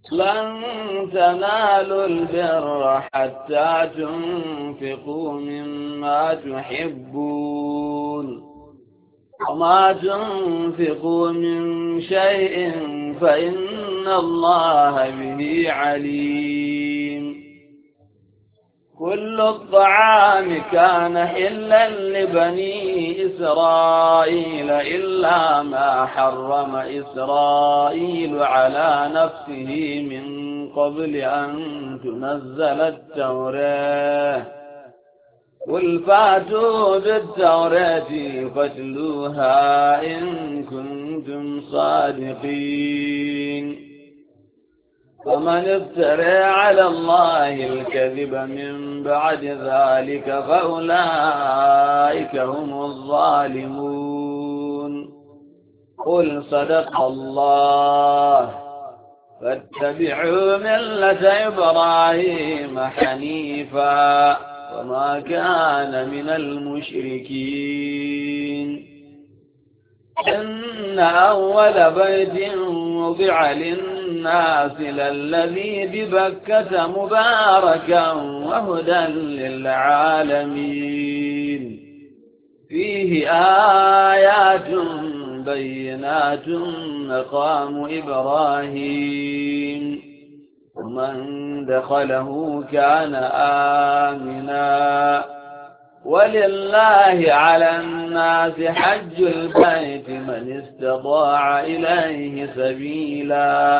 لن تنالوا البر حتى تنفقوا مما تحبون وما تنفقوا من شيء فإن الله به عليم. كل الطعام كان حلا لبني إسرائيل إلا ما حرم إسرائيل على نفسه من قبل أن تنزل التوراة. قل فاتوا بالتوراة فاتلوها إن كنتم صادقين. فمن افترى على الله الكذب من بعد ذلك فأولئك هم الظالمون. قل صدق الله فاتبعوا ملة إبراهيم حنيفا وما كان من المشركين. إن أول بيت وضع للناس للذي ببكة مباركا وهدى للعالمين فيه آيات بينات مقام إبراهيم ومن دخله كان آمنا. ولله على الناس حج البيت من استطاع إليه سبيلا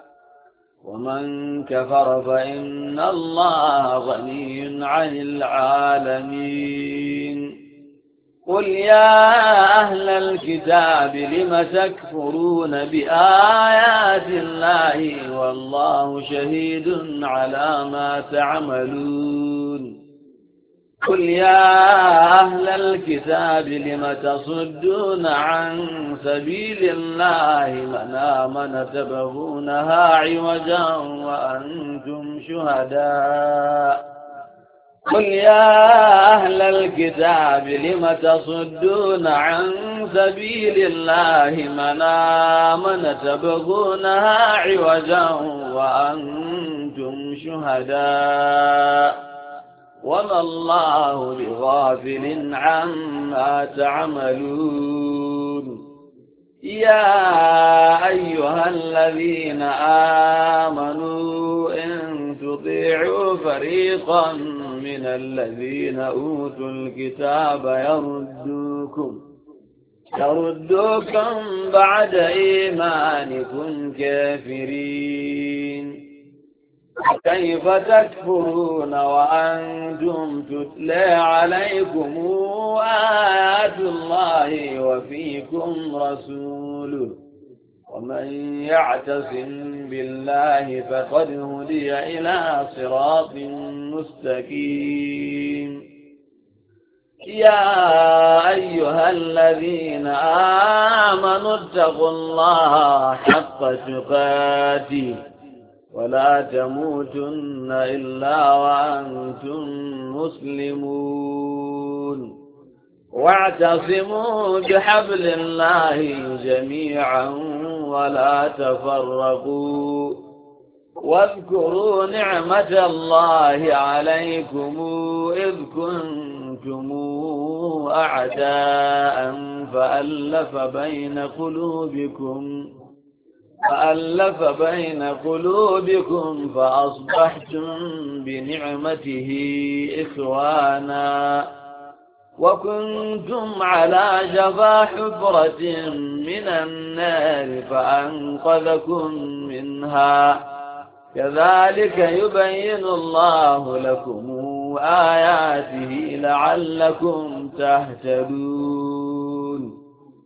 ومن كفر فإن الله غني عن العالمين. قل يا أهل الكتاب لم تكفرون بآيات الله والله شهيد على ما تعملون. قل يا أهل الكتاب لم تصدون عن سبيل الله من آمن تبغونها عوجا وأنتم شهداء. قل يا أهل الكتاب لم تصدون عن سبيل الله من آمن تبغونها عوجا وأنتم شهداء وما الله بغافل عما تعملون. يا أيها الذين آمنوا إن تطيعوا فريقا من الذين أوتوا الكتاب يردوكم بعد إيمانكم كافرين. كيف تكفرون وأنتم تتلى عليكم آيات الله وفيكم رسوله ومن يعتصم بالله فقد هدي إلى صراط مستقيم. يا أيها الذين آمنوا اتقوا الله حق تقاته ولا تموتن إلا وأنتم مسلمون. واعتصموا بحبل الله جميعا ولا تفرقوا. واذكروا نعمة الله عليكم إذ كنتم أعداء فألف بين قلوبكم فأصبحتم بنعمته إخوانا وكنتم على شفا حفرة من النار فأنقذكم منها. كذلك يبين الله لكم آياته لعلكم تهتدون.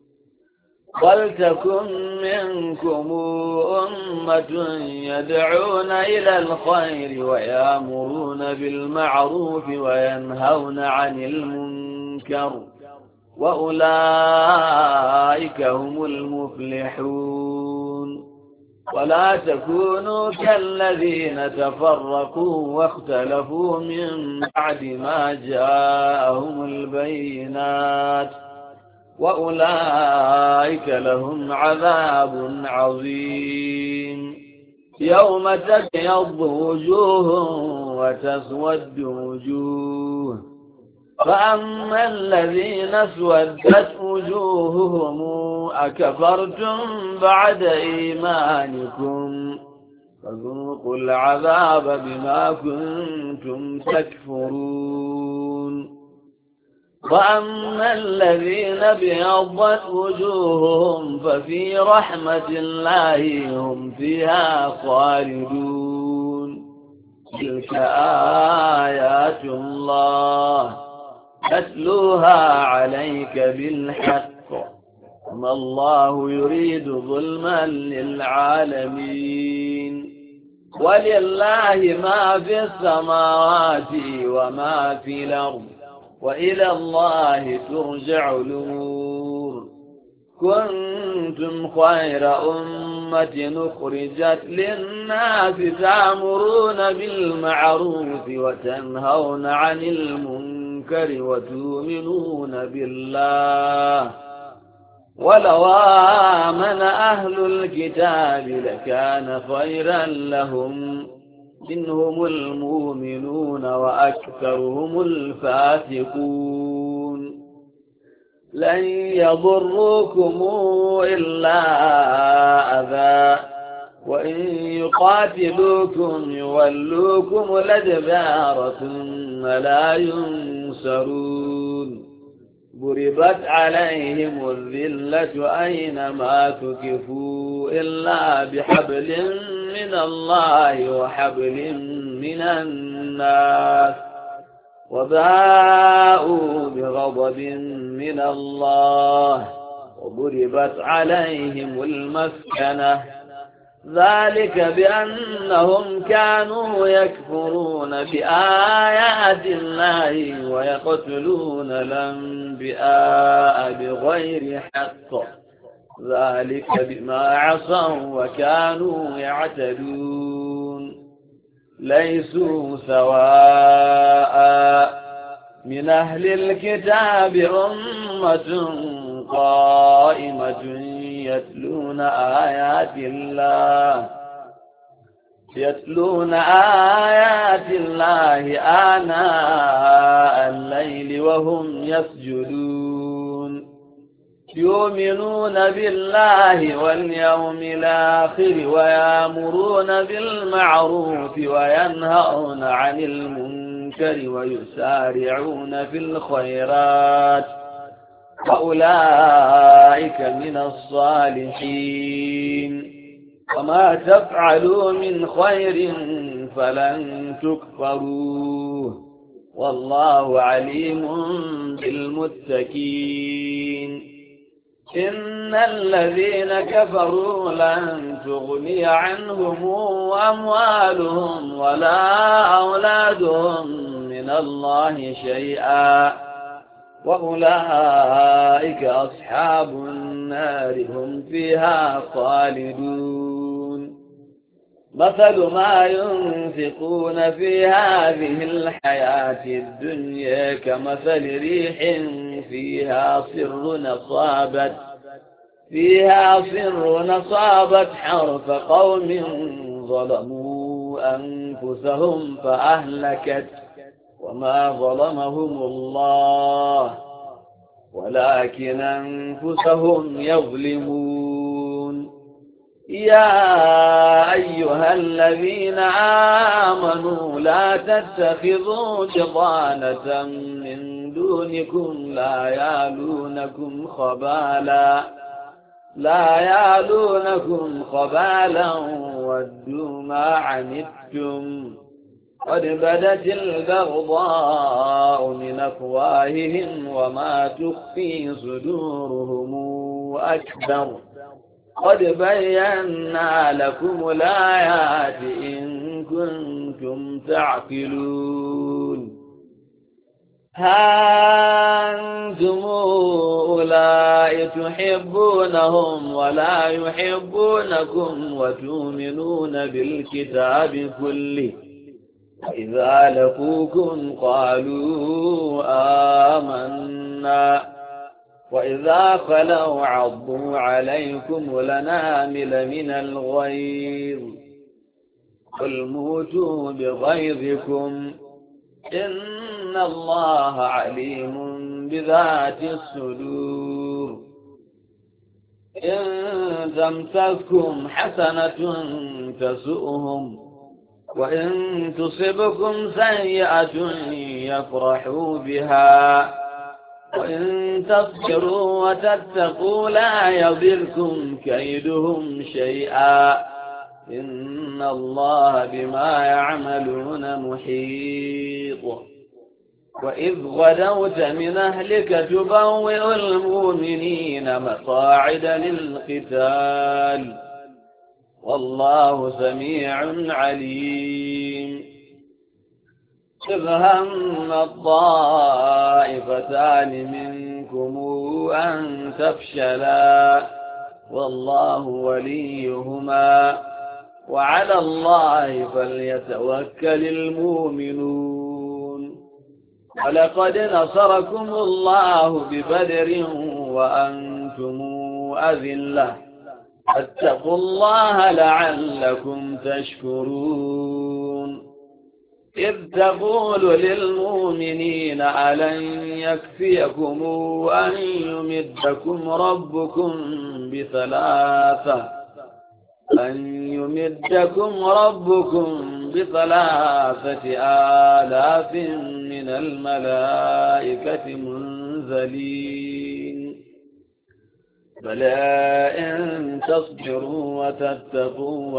ولتكن منكم أمة يدعون إلى الخير ويأمرون بالمعروف وينهون عن المنكر وأولئك هم المفلحون. ولا تكونوا كالذين تفرقوا واختلفوا من بعد ما جاءهم البينات وأولئك لهم عذاب عظيم. يوم تبيض وجوه وتسود وجوه فأما الذين اسودت وجوههم أكفرتم بعد إيمانكم فذوقوا العذاب بما كنتم تكفرون وأما الذين ابيضت وجوههم ففي رحمة الله هم فيها خالدون تلك آيات الله نتلوها عليك بالحق وما الله يريد ظلما للعالمين ولله ما في السماوات وما في الأرض وإلى الله ترجع الأمور كنتم خير أمة أخرجت للناس تأمرون بالمعروف وتنهون عن المنكر وتؤمنون بالله ولو آمن أهل الكتاب لكان خيرا لهم منهم المؤمنون وأكثرهم الفاسقون لن يضروكم إلا أذى وإن يقاتلوكم يولوكم الأدبار ثم لا ينصرون ضربت عليهم الذلة أينما ثقفوا إلا بحبل من الله وحبل من الناس وباءوا بغضب من الله وضربت عليهم المسكنة ذلك بأنهم كانوا يكفرون بآيات الله ويقتلون الأنبياء بغير حق ذلك بما عصوا وكانوا يعتدون ليسوا سواء من أهل الكتاب أمة قائمة يتلون آيات الله آناء الليل وهم يسجدون يؤمنون بالله واليوم الآخر ويأمرون بالمعروف وينهون عن المنكر ويسارعون في الخيرات وأولئك من الصالحين وما تفعلوا من خير فلن تكفروه والله عليم بالمتقين إن الذين كفروا لن تغني عنهم أموالهم ولا أولادهم من الله شيئا وأولئك أصحاب النار هم فيها خالدون مثل ما ينفقون في هذه الحياة الدنيا كمثل ريح فيها صر نصابت حرث قوم ظلموا أنفسهم فأهلكت وما ظلمهم الله ولكن أنفسهم يظلمون يا أيها الذين آمنوا لا تتخذوا بطانة من دونكم لا يالونكم خبالا ودوا ما عنتم قد بدت البغضاء من أفواههم وما تخفي صدورهم أكبر قد بينا لكم الآيات إن كنتم تعقلون ها أنتم أولئك تحبونهم ولا يحبونكم وتؤمنون بالكتاب كله وإذا لقوكم قالوا آمنا وإذا خلوا عضوا عليكم الأنامل من الغيظ قل موتوا بغيظكم إن الله عليم بذات الصدور. إن تمسسكم حسنة تسؤهم وإن تصبكم سيئة يفرحوا بها وإن تصبروا وتتقوا لا يضركم كيدهم شيئا إن الله بما يعملون محيط. وإذ غدوت من أهلك تبوئ المؤمنين مقاعد للقتال والله سميع عليم. إذ هم الطائفتان منكم أن تفشلا والله وليهما وعلى الله فليتوكل المؤمنون. ولقد نصركم الله ببدر وأنتم أذلة فاتقوا الله لعلكم تشكرون. إذ تقول للمؤمنين ألن يكفيكم أن يمدكم ربكم ب3 آلاف من الملائكة منزلين بلى إن تصبروا وتتقوا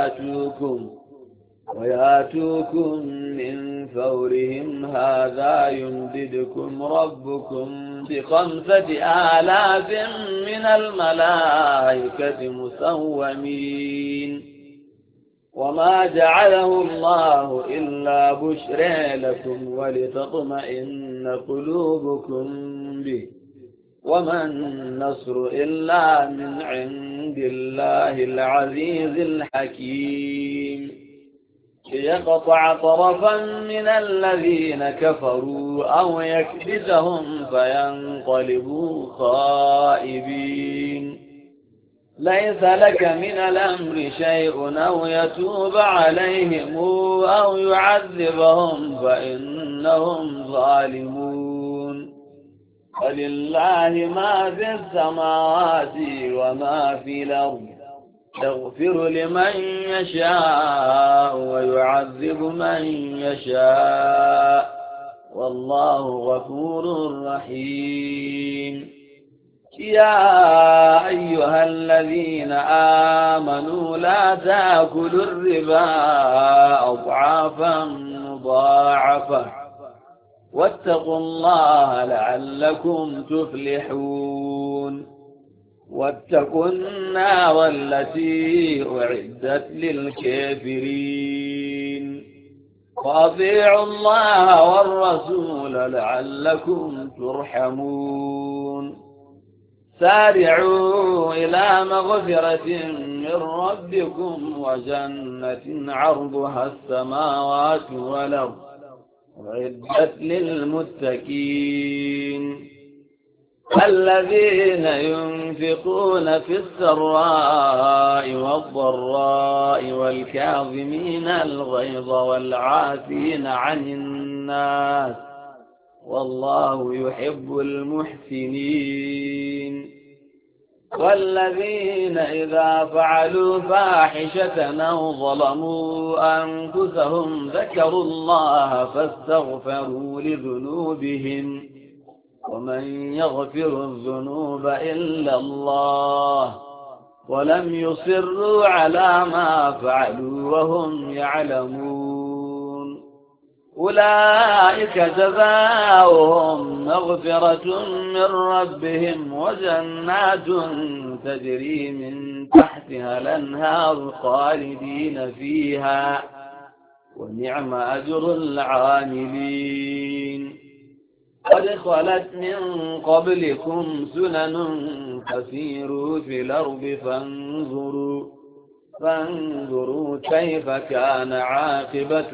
وياتوكم من فورهم هذا يمددكم ربكم ب5 آلاف من الملائكة مسومين. وما جعله الله إلا بشرى لكم ولتطمئن قلوبكم به وما النصر إلا من عند الله العزيز الحكيم. ليقطع طرفا من الذين كفروا أو يكبتهم فينقلبوا خائبين. ليس لك من الأمر شيء أو يتوب عليهم أو يعذبهم فإنهم ظالمون. ولله ما في السماوات وما في الأرض يغفر لمن يشاء ويعذب من يشاء والله غفور رحيم. يا أيها الذين آمنوا لا تأكلوا الربا أضعافا مضاعفة واتقوا الله لعلكم تفلحون. واتقوا النار التي أعدت للكافرين وأطيعوا الله والرسول لعلكم ترحمون. سارعوا إلى مغفرة من ربكم وجنة عرضها السماوات والأرض أعدت للمتقين الذين ينفقون في السراء والضراء والكاظمين الغيظ والعافين عن الناس والله يحب المحسنين. والذين إذا فعلوا فاحشة أو ظلموا أنفسهم ذكروا الله فاستغفروا لذنوبهم ومن يغفر الذنوب إلا الله ولم يصروا على ما فعلوا وهم يعلمون. أولئك جزاؤهم مغفرة من ربهم وجنات تجري من تحتها الأنهار خالدين فيها ونعم أجر العاملين. قد خلت من قبلكم سنن فسيروا في الأرض فانظروا كيف كان عاقبة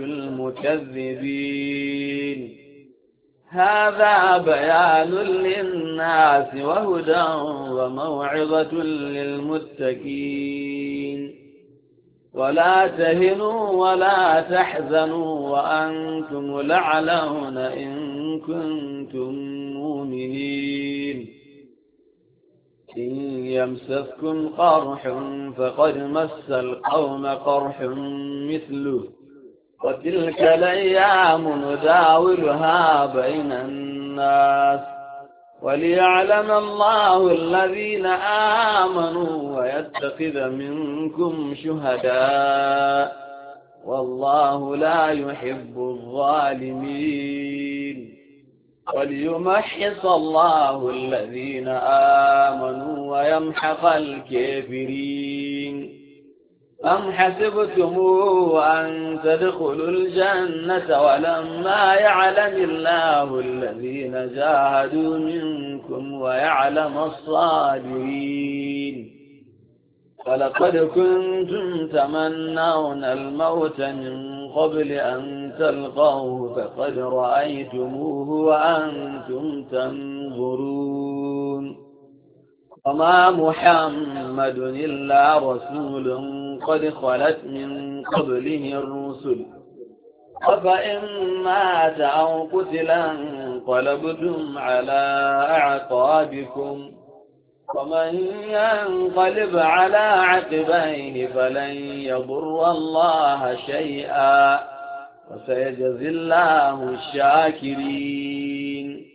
المكذبين. هذا بيان للناس وهدى وموعظة للمتقين. ولا تهنوا ولا تحزنوا وأنتم الأعلون إن كنتم مؤمنين إن يمسسكم قرح فقد مس القوم قرح مثله وتلك الأيام نداولها بين الناس وليعلم الله الذين آمنوا ويتخذ منكم شهداء والله لا يحب الظالمين وليمحص الله الذين آمنوا ويمحق الكافرين أم حسبتم أن تدخلوا الجنة ولما يعلم الله الذين جاهدوا منكم ويعلم الصابرين ولقد كنتم تمنون الموت من قبل أن تلقوه فقد رأيتموه وأنتم تنظرون وما محمد إلا رسول قد خلت من قبله الرسل أفإن مات أو قتلا انقلبتم على أعقابكم ومن ينقلب على عقبيه فلن يضر الله شيئا وسيجزي الله الشاكرين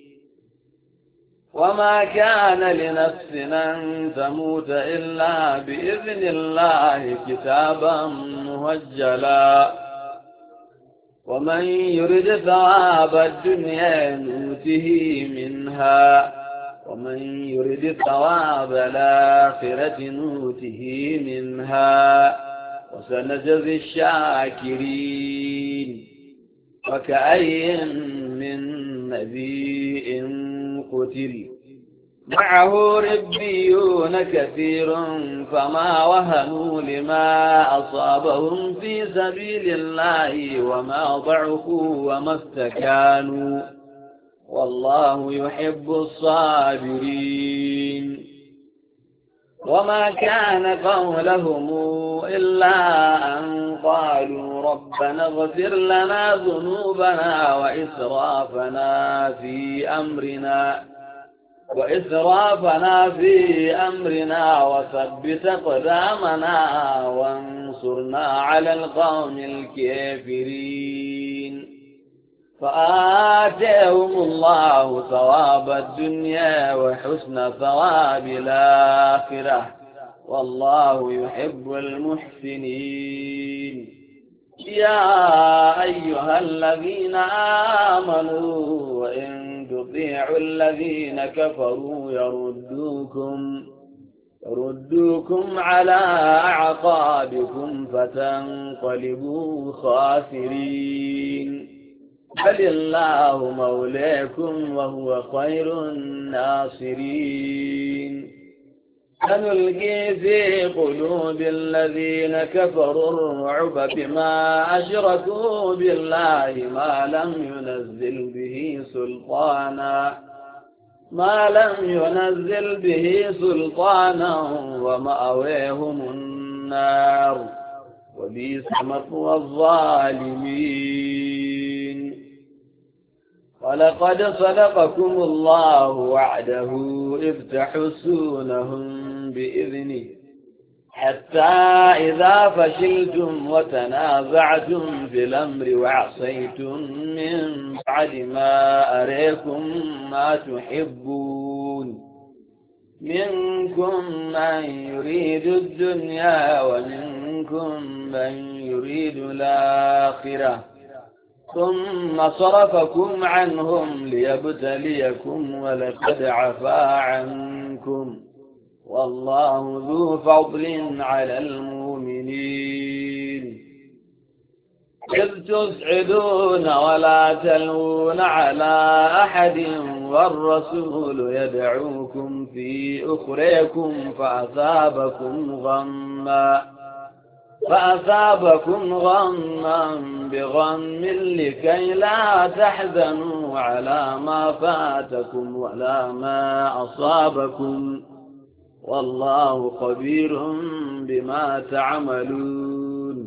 وما كان لنفس أن تموت إلا بإذن الله كتابا مهجلا ومن يرد ثواب الدنيا نوته منها ومن يرد ثواب الآخرة نوته منها وسنجزي الشاكرين وكأي من نبي قتل معه ربيون كثير فما وهنوا لما أصابهم في سبيل الله وما ضعفوا وما استكانوا والله يحب الصابرين وما كان قولهم إلا أن قالوا ربنا اغفر لنا ذنوبنا وإسرافنا في أمرنا وثبت أقدامنا وانصرنا على القوم الكافرين فآتاهم الله ثواب الدنيا وحسن ثواب الآخرة والله يحب المحسنين يا أيها الذين آمنوا وإن تطيعوا الذين كفروا يردوكم على أعقابكم فتنقلبوا خاسرين بل الله مولاكم وهو خير الناصرين سنلقي في قلوب الذين كفروا الرعب بما أشركوا بالله ما لم ينزل به سلطانا ومأويهم النار وبئس مثوى الظالمين ولقد صدقكم الله وعده إذ تحسونهم بإذنه حتى إذا فشلتم وتنازعتم في الأمر وعصيتم من بعد ما أريكم ما تحبون منكم من يريد الدنيا ومنكم من يريد الآخرة ثم صرفكم عنهم ليبتليكم ولقد عفا عنكم والله ذو فضل على المؤمنين إذ تصعدون ولا تلوون على أحد والرسول يدعوكم في أخريكم فأصابكم غما بغم لكي لا تحزنوا على ما فاتكم ولا ما أصابكم والله خبير بما تعملون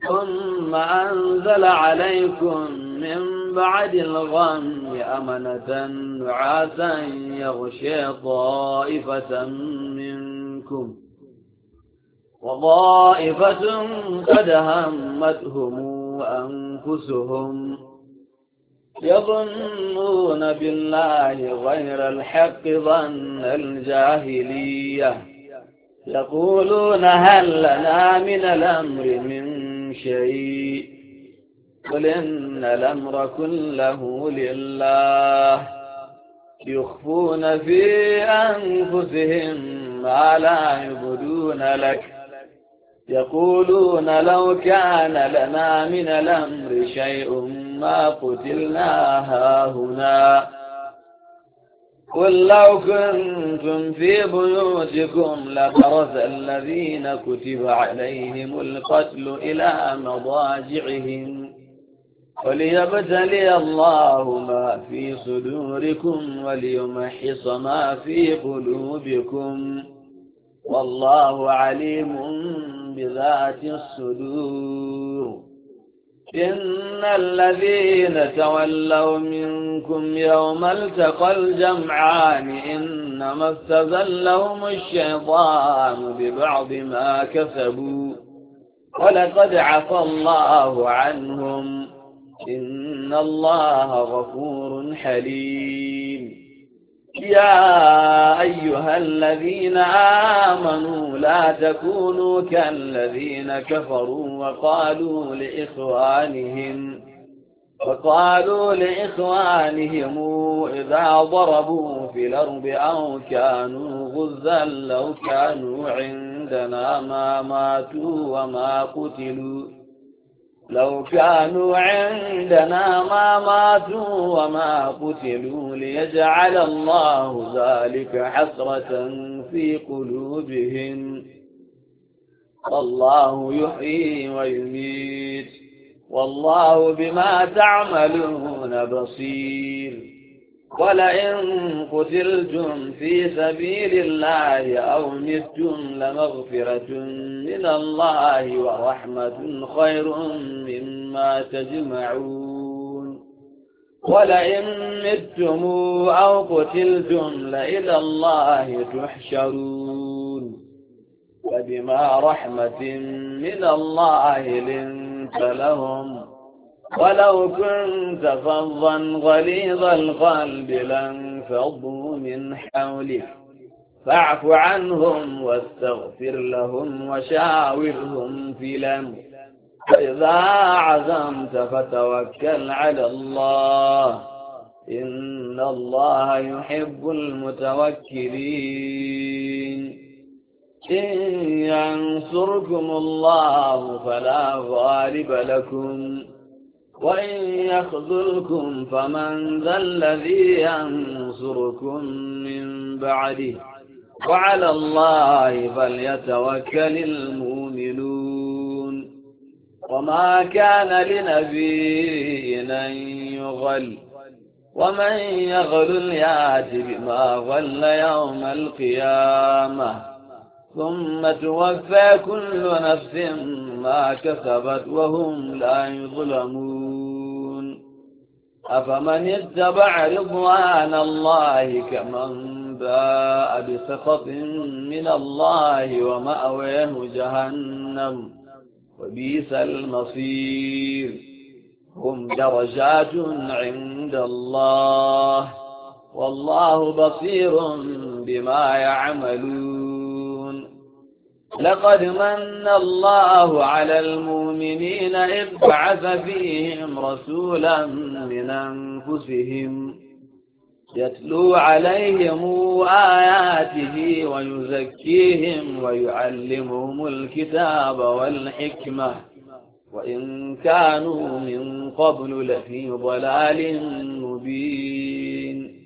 ثم أنزل عليكم من بعد الغم أمنة نعاسا يغشي طائفة منكم وطائفة قد همتهم أنفسهم يظنون بالله غير الحق ظن الجاهلية يقولون هل لنا من الأمر من شيء قل إن الأمر كله لله يخفون في أنفسهم ما لا يبدون لك يقولون لو كان لنا من الأمر شيء ما قتلنا هاهنا قل لو كنتم في بيوتكم لبرز الذين كتب عليهم القتل إلى مضاجعهم وليبتلي الله ما في صدوركم وليمحص ما في قلوبكم والله عليم بذات الصدور إن الذين تولوا منكم يوم التقى الجمعان إنما استزلهم الشيطان ببعض ما كسبوا ولقد عفى الله عنهم إن الله غفور حليم يا أيها الذين آمنوا لا تكونوا كالذين كفروا وقالوا لإخوانهم إذا ضربوا في الأرض أو كانوا غزا لو كانوا عندنا ما ماتوا وما قتلوا ليجعل الله ذلك حسرة في قلوبهم والله يحيي ويميت والله بما تعملون بصير ولئن قتلتم في سبيل الله أو متم لمغفرة من الله ورحمة خير مما تجمعون ولئن متم أو قتلتم لإلى الله تحشرون فبما رحمة من الله لنت لهم ولو كنت فظا غليظ القلب لانفضوا من حولك فاعف عنهم واستغفر لهم وشاورهم في الأمر فإذا عزمت فتوكل على الله إن الله يحب المتوكلين إن ينصركم الله فلا غالب لكم وإن يخذلكم فمن ذا الذي ينصركم من بعده وعلى الله فليتوكل المؤمنون وما كان لنبي أن يغل ومن يغل يأت بما غل يوم القيامة ثم توفى كل نفس ما كسبت وهم لا يظلمون أفمن اتبع رضوان الله كمن باء بسخط من الله ومأواه جهنم وبئس المصير هم درجات عند الله والله بصير بما يعملون لقد من الله على المؤمنين إذ بعث فيهم رسولا من أنفسهم يتلو عليهم آياته ويزكيهم ويعلمهم الكتاب والحكمة وإن كانوا من قبل لفي ضلال مبين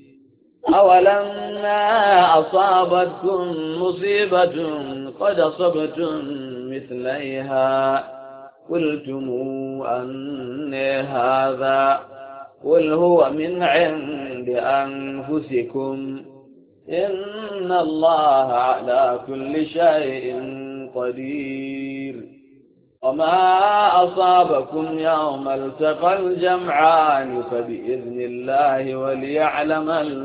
أولما أصابتكم مصيبة قد أصبتم مثليها قلتم أن هذا قل هو من عند أنفسكم إن الله على كل شيء قدير وما أصابكم يوم التقى الجمعان فبإذن الله وليعلم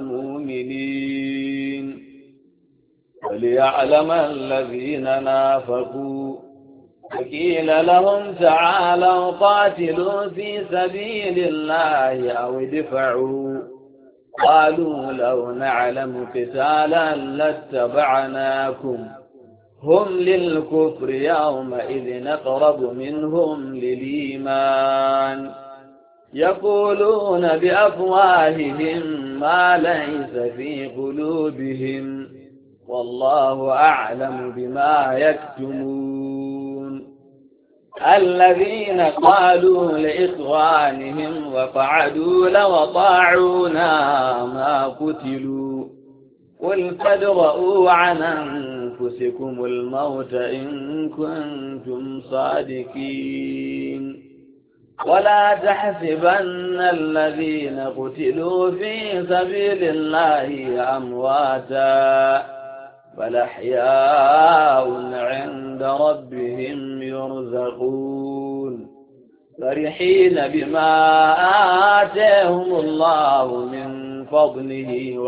المؤمنين وليعلم الذين نافقوا وقيل لهم تعالوا قاتلوا في سبيل الله أو ادفعوا قالوا لو نعلم قتالا لاتبعناكم هم للكفر يومئذ أقرب منهم للإيمان يقولون بأفواههم ما ليس في قلوبهم والله أعلم بما يكتمون الذين قالوا لإخوانهم وقعدوا لو أطاعونا ما قتلوا قل فادرءوا عن أنفسكم الموت إن كنتم صادقين ولا تحسبن الذين قتلوا في سبيل الله أمواتا بل أحياء عند ربهم يرزقون فرحين بما آتاهم الله من فضله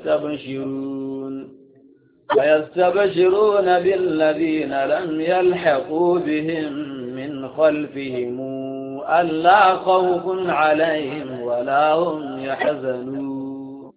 ويستبشرون بالذين لم يلحقوا بهم من خلفهم ألا خوف عليهم ولا هم يحزنون